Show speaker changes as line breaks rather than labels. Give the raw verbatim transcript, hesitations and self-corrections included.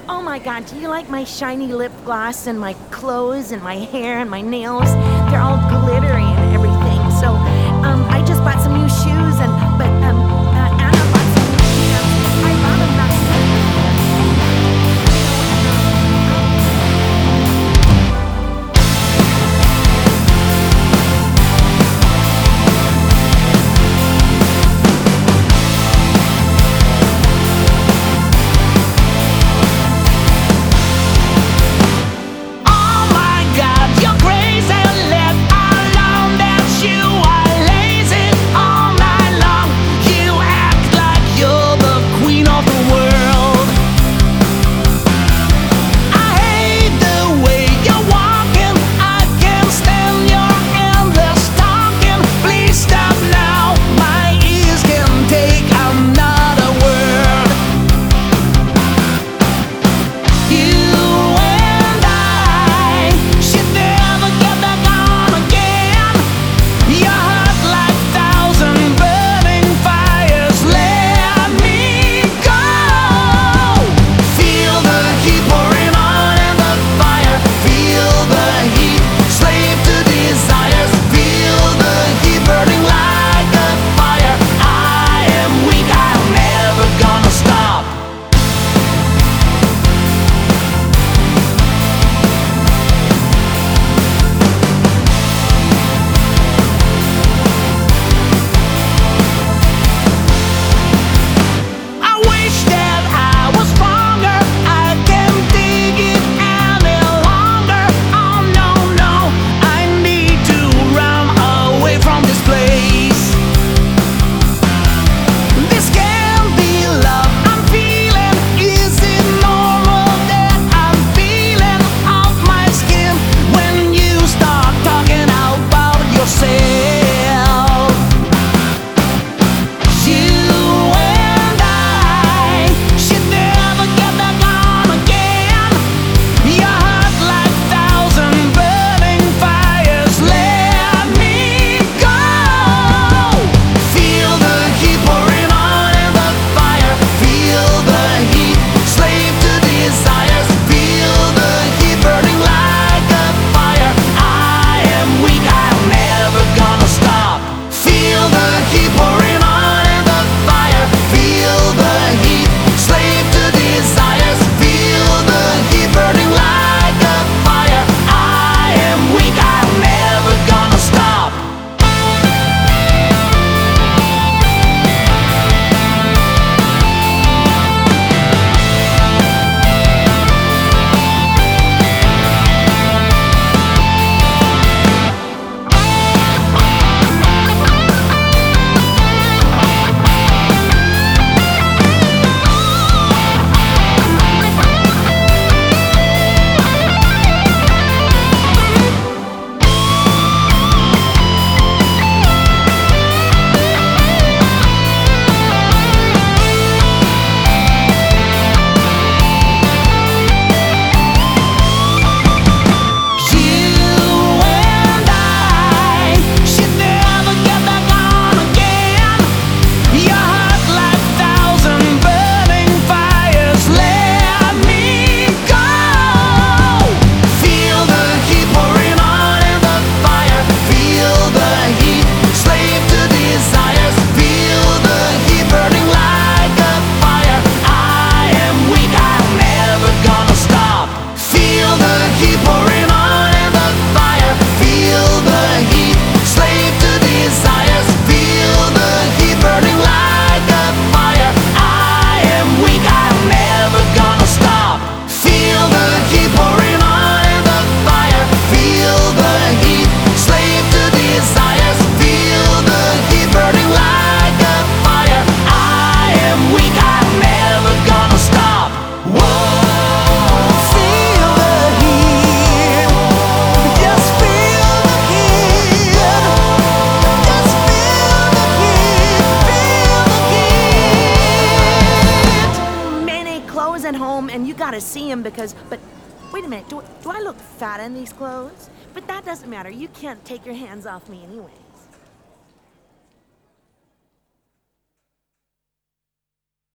Oh my God, do you like my shiny lip gloss and my clothes and my hair and my nails? They're all glittery and everything. So um, I just bought some new shoes and, but um, uh, Anna bought some new pants. I bought them last at home and you gotta see him because, but wait a minute, do, do I look fat in these clothes? But that doesn't matter, you can't take your hands off me anyway.